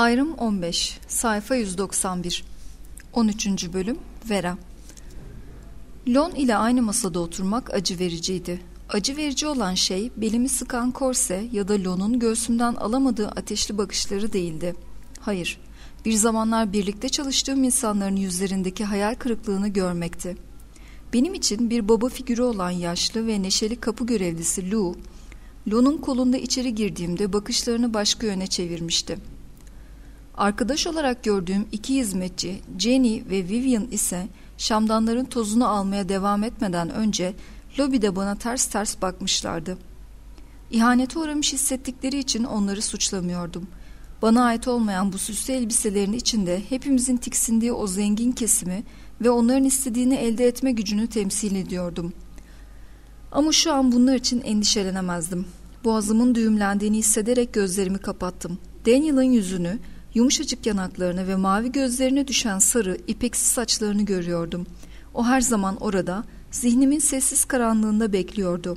Ayrım 15, sayfa 191. 13. bölüm. Vera. Lon ile aynı masada oturmak acı vericiydi. Acı verici olan şey belimi sıkan korse ya da Lon'un göğsümden alamadığı ateşli bakışları değildi. Hayır, bir zamanlar birlikte çalıştığım insanların yüzlerindeki hayal kırıklığını görmekti. Benim için bir baba figürü olan yaşlı ve neşeli kapı görevlisi Lou, Lon'un kolunda içeri girdiğimde bakışlarını başka yöne çevirmişti. Arkadaş olarak gördüğüm iki hizmetçi Jenny ve Vivian ise şamdanların tozunu almaya devam etmeden önce lobide bana ters ters bakmışlardı. İhanete uğramış hissettikleri için onları suçlamıyordum. Bana ait olmayan bu süslü elbiselerin içinde hepimizin tiksindiği o zengin kesimi ve onların istediğini elde etme gücünü temsil ediyordum. Ama şu an bunlar için endişelenemezdim. Boğazımın düğümlendiğini hissederek gözlerimi kapattım. Daniel'ın yüzünü, yumuşacık yanaklarını ve mavi gözlerine düşen sarı, ipeksi saçlarını görüyordum. O her zaman orada, zihnimin sessiz karanlığında bekliyordu.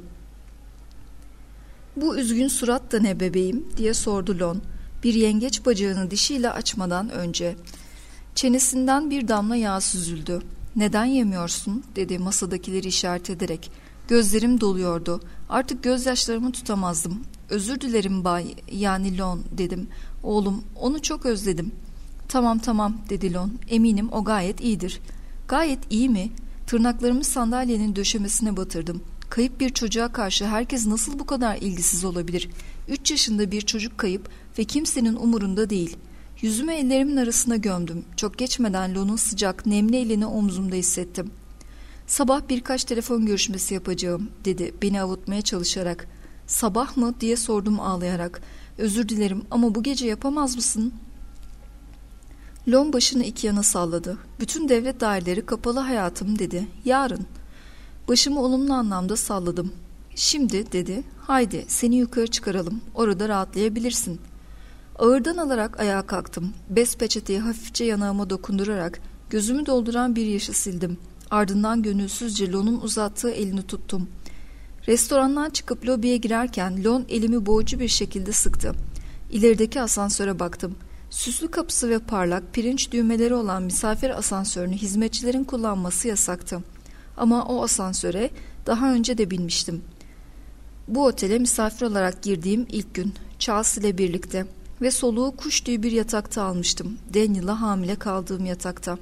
"Bu üzgün surat da ne bebeğim?" diye sordu Lon, bir yengeç bacağını dişiyle açmadan önce. Çenesinden bir damla yağ süzüldü. "Neden yemiyorsun?" dedi masadakileri işaret ederek. Gözlerim doluyordu. Artık gözyaşlarımı tutamazdım. "Özür dilerim bay, yani Lon," dedim. "Oğlum, onu çok özledim." Tamam," dedi Lon. "Eminim o gayet iyidir." "Gayet iyi mi?" Tırnaklarımı sandalyenin döşemesine batırdım. Kayıp bir çocuğa karşı herkes nasıl bu kadar ilgisiz olabilir? 3 yaşında bir çocuk kayıp ve kimsenin umurunda değil. Yüzümü ellerimin arasına gömdüm. Çok geçmeden Lon'un sıcak, nemli elini omzumda hissettim. "Sabah birkaç telefon görüşmesi yapacağım," dedi beni avutmaya çalışarak. "Sabah mı?" diye sordum ağlayarak. "Özür dilerim ama bu gece yapamaz mısın?" Lon başını iki yana salladı. "Bütün devlet daireleri kapalı hayatım," dedi. "Yarın." Başımı olumlu anlamda salladım. "Şimdi," dedi. "Haydi seni yukarı çıkaralım. Orada rahatlayabilirsin." Ağırdan alarak ayağa kalktım. Bez peçeteyi hafifçe yanağıma dokundurarak gözümü dolduran bir yaşı sildim. Ardından gönülsüzce Lon'un uzattığı elini tuttum. Restorandan çıkıp lobiye girerken Lon elimi boğucu bir şekilde sıktı. İlerideki asansöre baktım. Süslü kapısı ve parlak pirinç düğmeleri olan misafir asansörünü hizmetçilerin kullanması yasaktı. Ama o asansöre daha önce de binmiştim. Bu otele misafir olarak girdiğim ilk gün Charles ile birlikte ve soluğu kuş tüyü bir yatakta almıştım. Daniel'la hamile kaldığım yatakta.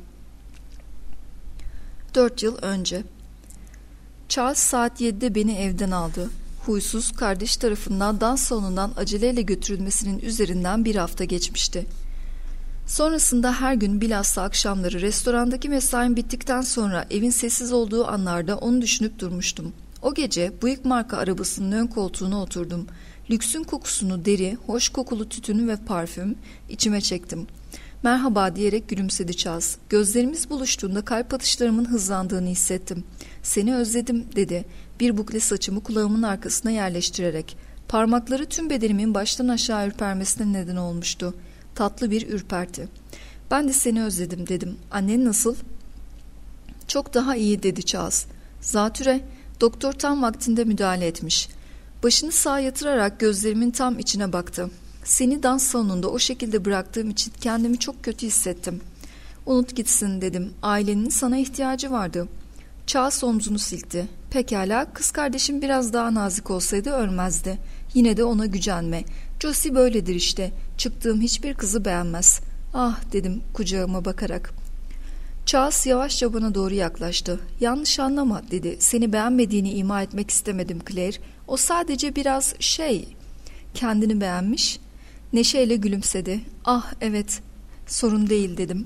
4 yıl önce. Charles saat 7'de beni evden aldı. Huysuz kardeş tarafından dans salonundan aceleyle götürülmesinin üzerinden bir hafta geçmişti. Sonrasında her gün bilhassa akşamları restorandaki mesaim bittikten sonra evin sessiz olduğu anlarda onu düşünüp durmuştum. O gece Buick marka arabasının ön koltuğuna oturdum. Lüksün kokusunu deri, hoş kokulu tütünü ve parfüm içime çektim. "Merhaba," diyerek gülümsedi Charles. Gözlerimiz buluştuğunda kalp atışlarımın hızlandığını hissettim. "Seni özledim," dedi. Bir bukle saçımı kulağımın arkasına yerleştirerek. Parmakları tüm bedenimin baştan aşağı ürpermesine neden olmuştu. Tatlı bir ürperti. "Ben de seni özledim," dedim. "Annen nasıl?" "Çok daha iyi," dedi Charles. "Zatüre, doktor tam vaktinde müdahale etmiş." Başını sağa yatırarak gözlerimin tam içine baktı. "Seni dans salonunda o şekilde bıraktığım için kendimi çok kötü hissettim." "Unut gitsin," dedim. "Ailenin sana ihtiyacı vardı." Charles omzunu silkti. "Pekala, kız kardeşim biraz daha nazik olsaydı ölmezdi. Yine de ona gücenme. Josie böyledir işte. Çıktığım hiçbir kızı beğenmez." "Ah," dedim kucağıma bakarak. Charles yavaşça bana doğru yaklaştı. "Yanlış anlama," dedi. "Seni beğenmediğini ima etmek istemedim Claire. O sadece biraz kendini beğenmiş." Neşeyle gülümsedi. "Ah evet, sorun değil," dedim.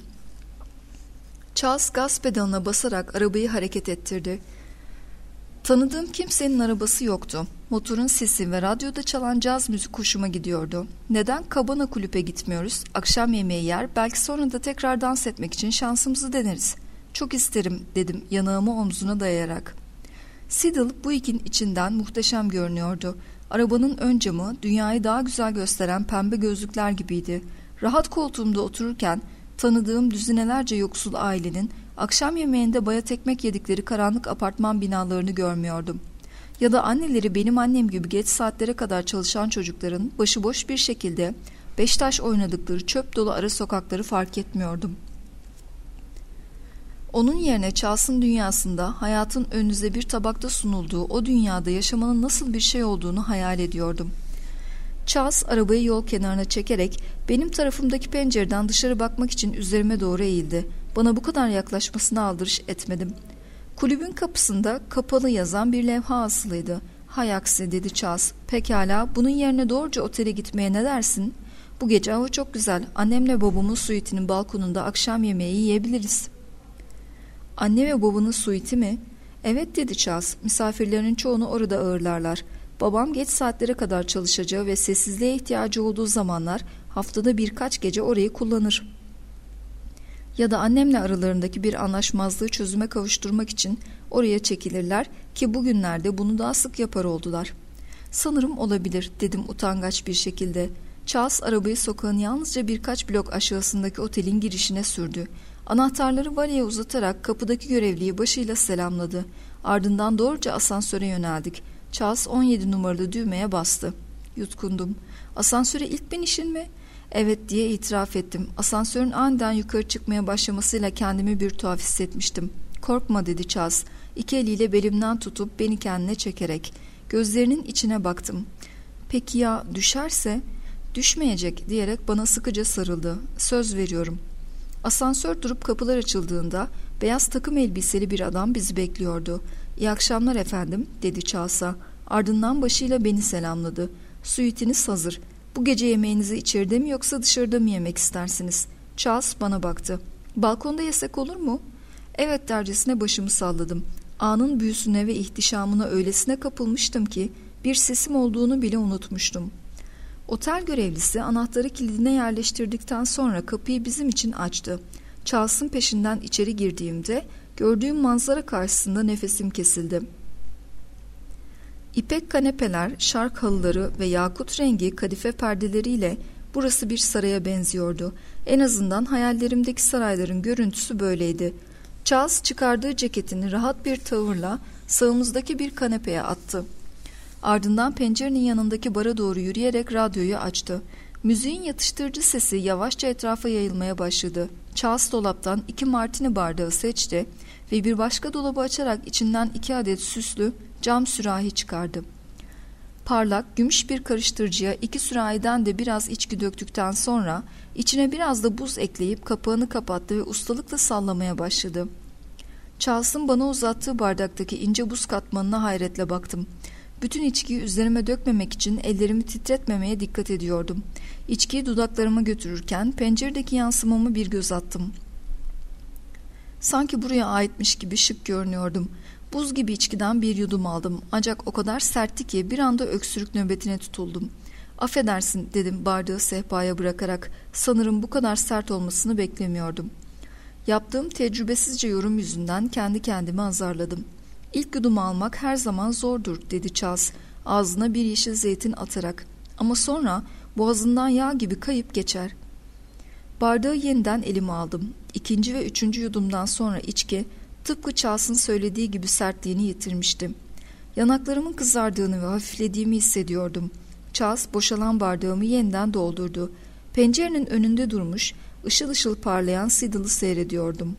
Charles gaz pedalına basarak arabayı hareket ettirdi. Tanıdığım kimsenin arabası yoktu. Motorun sesi ve radyoda çalan caz müzik hoşuma gidiyordu. "Neden Cabana kulübe gitmiyoruz? Akşam yemeği yer, belki sonra da tekrar dans etmek için şansımızı deneriz." "Çok isterim," dedim yanağımı omzuna dayayarak. Siddle Buick'in içinden muhteşem görünüyordu. Arabanın ön camı dünyayı daha güzel gösteren pembe gözlükler gibiydi. Rahat koltuğumda otururken tanıdığım düzinelerce yoksul ailenin akşam yemeğinde bayat ekmek yedikleri karanlık apartman binalarını görmüyordum. Ya da anneleri benim annem gibi geç saatlere kadar çalışan çocukların başıboş bir şekilde Beştaş oynadıkları çöp dolu ara sokakları fark etmiyordum. Onun yerine Charles'ın dünyasında hayatın önünüze bir tabakta sunulduğu o dünyada yaşamanın nasıl bir şey olduğunu hayal ediyordum. Charles arabayı yol kenarına çekerek benim tarafımdaki pencereden dışarı bakmak için üzerime doğru eğildi. Bana bu kadar yaklaşmasına aldırış etmedim. Kulübün kapısında kapalı yazan bir levha asılıydı. "Hay aksi," dedi Charles. "Pekala, bunun yerine doğruca otele gitmeye ne dersin? Bu gece hava çok güzel. Annemle babamın suitinin balkonunda akşam yemeği yiyebiliriz." "Anne ve babanın suiti mi?" "Evet," dedi Charles. "Misafirlerin çoğunu orada ağırlarlar. Babam geç saatlere kadar çalışacağı ve sessizliğe ihtiyacı olduğu zamanlar haftada birkaç gece orayı kullanır. Ya da annemle aralarındaki bir anlaşmazlığı çözüme kavuşturmak için oraya çekilirler ki bugünlerde bunu daha sık yapar oldular." "Sanırım olabilir," dedim utangaç bir şekilde. Charles arabayı sokağın yalnızca birkaç blok aşağısındaki otelin girişine sürdü. Anahtarları valeye uzatarak kapıdaki görevliyi başıyla selamladı. Ardından doğruca asansöre yöneldik. Charles 17 numaralı düğmeye bastı. Yutkundum. "Asansöre ilk binişin mi?" "Evet," diye itiraf ettim. Asansörün aniden yukarı çıkmaya başlamasıyla kendimi bir tuhaf hissetmiştim. "Korkma," dedi Charles. İki eliyle belimden tutup beni kendine çekerek. Gözlerinin içine baktım. "Peki ya düşerse?" "Düşmeyecek," diyerek bana sıkıca sarıldı. "Söz veriyorum." Asansör durup kapılar açıldığında beyaz takım elbiseli bir adam bizi bekliyordu. "İyi akşamlar efendim," dedi Charles'a. Ardından başıyla beni selamladı. "Suitiniz hazır. Bu gece yemeğinizi içeride mi yoksa dışarıda mı yemek istersiniz?" Charles bana baktı. "Balkonda yesek olur mu?" "Evet," dercesine başımı salladım. Anın büyüsüne ve ihtişamına öylesine kapılmıştım ki bir sesim olduğunu bile unutmuştum. Otel görevlisi anahtarı kilidine yerleştirdikten sonra kapıyı bizim için açtı. Charles'ın peşinden içeri girdiğimde gördüğüm manzara karşısında nefesim kesildi. İpek kanepeler, şark halıları ve yakut rengi kadife perdeleriyle burası bir saraya benziyordu. En azından hayallerimdeki sarayların görüntüsü böyleydi. Charles çıkardığı ceketini rahat bir tavırla sağımızdaki bir kanepeye attı. Ardından pencerenin yanındaki bara doğru yürüyerek radyoyu açtı. Müziğin yatıştırıcı sesi yavaşça etrafa yayılmaya başladı. Charles dolaptan 2 martini bardağı seçti ve bir başka dolabı açarak içinden 2 adet süslü cam sürahi çıkardı. Parlak, gümüş bir karıştırıcıya 2 sürahiden de biraz içki döktükten sonra içine biraz da buz ekleyip kapağını kapattı ve ustalıkla sallamaya başladı. Charles'ın bana uzattığı bardaktaki ince buz katmanına hayretle baktım. Bütün içkiyi üzerime dökmemek için ellerimi titretmemeye dikkat ediyordum. İçkiyi dudaklarıma götürürken penceredeki yansımamı bir göz attım. Sanki buraya aitmiş gibi şık görünüyordum. Buz gibi içkiden bir yudum aldım. Ancak o kadar sertti ki bir anda öksürük nöbetine tutuldum. "Affedersin," dedim bardağı sehpaya bırakarak. "Sanırım bu kadar sert olmasını beklemiyordum." Yaptığım tecrübesizce yorum yüzünden kendi kendimi azarladım. "İlk yudumu almak her zaman zordur," dedi Charles ağzına bir yeşil zeytin atarak. "Ama sonra boğazından yağ gibi kayıp geçer." Bardağı yeniden elime aldım. 2. ve 3. yudumdan sonra içki tıpkı Charles'ın söylediği gibi sertliğini yitirmişti. Yanaklarımın kızardığını ve hafiflediğimi hissediyordum. Charles boşalan bardağımı yeniden doldurdu. Pencerenin önünde durmuş, ışıl ışıl parlayan Seattle'ı seyrediyordum.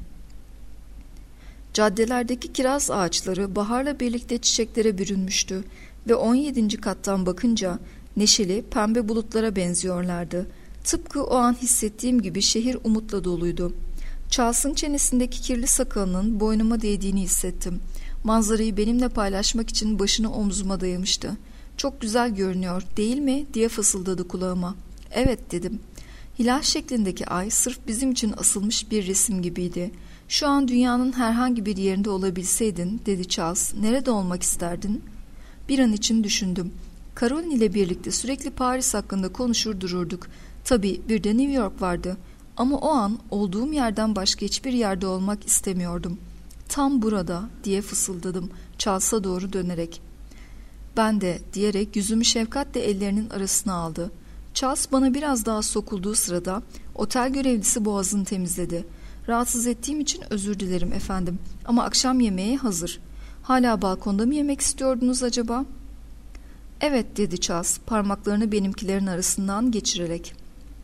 Caddelerdeki kiraz ağaçları baharla birlikte çiçeklere bürünmüştü ve 17. kattan bakınca neşeli pembe bulutlara benziyorlardı. Tıpkı o an hissettiğim gibi şehir umutla doluydu. Charles'ın çenesindeki kirli sakalının boynuma değdiğini hissettim. Manzarayı benimle paylaşmak için başını omzuma dayamıştı. "Çok güzel görünüyor, değil mi?" diye fısıldadı kulağıma. "Evet," dedim. Hilal şeklindeki ay sırf bizim için asılmış bir resim gibiydi. "Şu an dünyanın herhangi bir yerinde olabilseydin," dedi Charles, "nerede olmak isterdin?" Bir an için düşündüm. Caroline ile birlikte sürekli Paris hakkında konuşur dururduk. Tabii bir de New York vardı. Ama o an olduğum yerden başka hiçbir yerde olmak istemiyordum. "Tam burada," diye fısıldadım Charles'a doğru dönerek. "Ben de," diyerek yüzümü şefkatle ellerinin arasına aldı. Charles bana biraz daha sokulduğu sırada otel görevlisi boğazını temizledi. "Rahatsız ettiğim için özür dilerim efendim ama akşam yemeği hazır. Hala balkonda mı yemek istiyordunuz acaba?" "Evet," dedi Charles parmaklarını benimkilerin arasından geçirerek.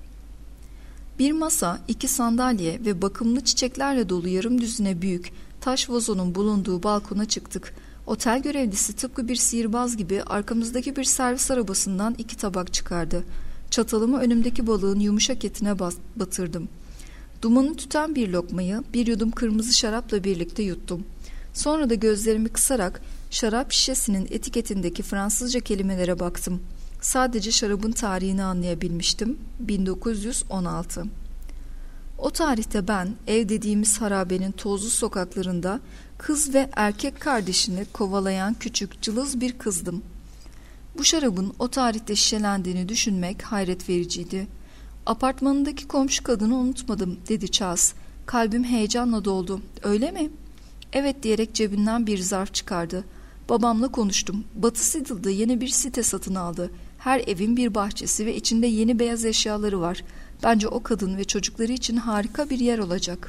Bir masa, 2 sandalye ve bakımlı çiçeklerle dolu yarım düzine büyük taş vazonun bulunduğu balkona çıktık. Otel görevlisi tıpkı bir sihirbaz gibi arkamızdaki bir servis arabasından 2 tabak çıkardı. Çatalımı önümdeki balığın yumuşak etine batırdım. Dumanı tüten bir lokmayı bir yudum kırmızı şarapla birlikte yuttum. Sonra da gözlerimi kısarak şarap şişesinin etiketindeki Fransızca kelimelere baktım. Sadece şarabın tarihini anlayabilmiştim. 1916. O tarihte ben ev dediğimiz harabenin tozlu sokaklarında kız ve erkek kardeşini kovalayan küçük cılız bir kızdım. Bu şarabın o tarihte şişelendiğini düşünmek hayret vericiydi. Apartmanındaki komşu kadını unutmadım, dedi Charles. Kalbim heyecanla doldu. Öyle mi? Evet, diyerek cebinden bir zarf çıkardı. Babamla konuştum. Batı Seattle'da yeni bir site satın aldı. Her evin bir bahçesi ve içinde yeni beyaz eşyaları var. Bence o kadın ve çocukları için harika bir yer olacak.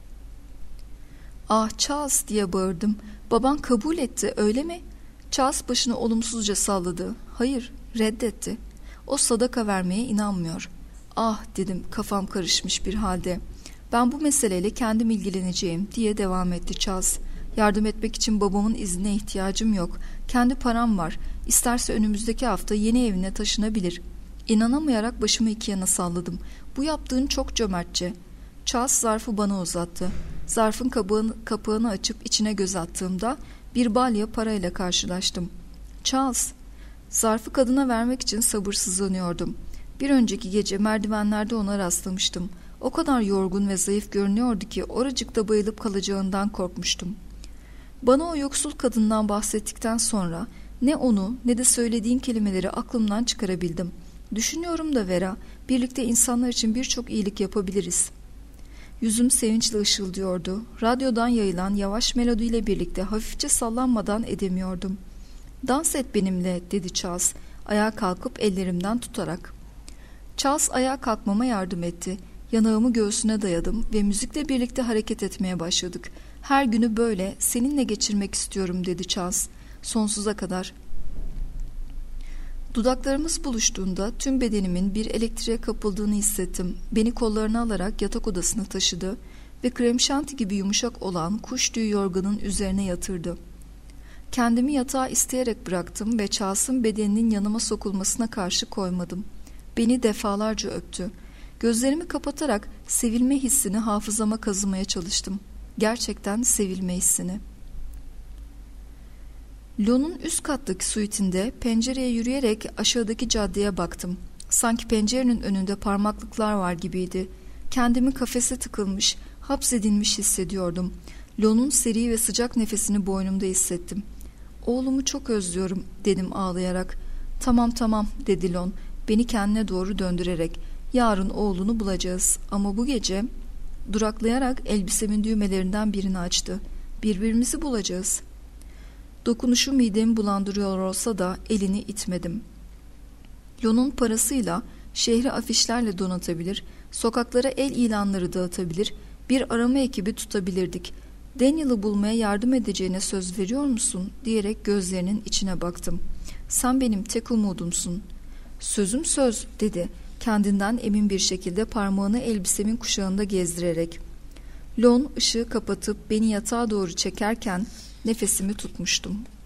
Ah Charles, diye bağırdım. Baban kabul etti, öyle mi? Charles başını olumsuzca salladı. Hayır, reddetti. O sadaka vermeye inanmıyor. Ah, dedim kafam karışmış bir halde. Ben bu meseleyle kendim ilgileneceğim, diye devam etti Charles. Yardım etmek için babamın iznine ihtiyacım yok. Kendi param var. İsterse önümüzdeki hafta yeni evine taşınabilir. İnanamayarak başımı 2 yana salladım. Bu yaptığın çok cömertçe. Charles zarfı bana uzattı. Zarfın kapağını açıp içine göz attığımda bir balya parayla karşılaştım. Charles, zarfı kadına vermek için sabırsızlanıyordum. Bir önceki gece merdivenlerde ona rastlamıştım. O kadar yorgun ve zayıf görünüyordu ki oracıkta bayılıp kalacağından korkmuştum. Bana o yoksul kadından bahsettikten sonra ne onu ne de söylediğin kelimeleri aklımdan çıkarabildim. Düşünüyorum da Vera, birlikte insanlar için birçok iyilik yapabiliriz. Yüzüm sevinçle ışıldıyordu. Radyodan yayılan yavaş melodiyle birlikte hafifçe sallanmadan edemiyordum. Dans et benimle, dedi Charles, ayağa kalkıp ellerimden tutarak. Charles ayağa kalkmama yardım etti. Yanağımı göğsüne dayadım ve müzikle birlikte hareket etmeye başladık. Her günü böyle seninle geçirmek istiyorum, dedi Charles. Sonsuza kadar. Dudaklarımız buluştuğunda tüm bedenimin bir elektriğe kapıldığını hissettim. Beni kollarına alarak yatak odasına taşıdı ve krem şanti gibi yumuşak olan kuş tüyü yorganın üzerine yatırdı. Kendimi yatağa isteyerek bıraktım ve Charles'ın bedeninin yanıma sokulmasına karşı koymadım. Beni defalarca öptü. Gözlerimi kapatarak sevilme hissini hafızama kazımaya çalıştım. Gerçekten sevilme hissini. Lon'un üst kattaki suitinde pencereye yürüyerek aşağıdaki caddeye baktım. Sanki pencerenin önünde parmaklıklar var gibiydi. Kendimi kafese tıkılmış, hapsedilmiş hissediyordum. Lon'un seri ve sıcak nefesini boynumda hissettim. Oğlumu çok özlüyorum, dedim ağlayarak. Tamam, dedi Lon, beni kendine doğru döndürerek. Yarın oğlunu bulacağız ama bu gece... Duraklayarak elbisemin düğmelerinden birini açtı. Birbirimizi bulacağız. Dokunuşu midemi bulandırıyor olsa da elini itmedim. Lon'un parasıyla şehri afişlerle donatabilir, sokaklara el ilanları dağıtabilir, bir arama ekibi tutabilirdik. Daniel'ı bulmaya yardım edeceğine söz veriyor musun, diyerek gözlerinin içine baktım. Sen benim tek umudumsun. Sözüm söz, dedi. Kendinden emin bir şekilde parmağını elbisemin kuşağında gezdirerek. Lon ışığı kapatıp beni yatağa doğru çekerken nefesimi tutmuştum.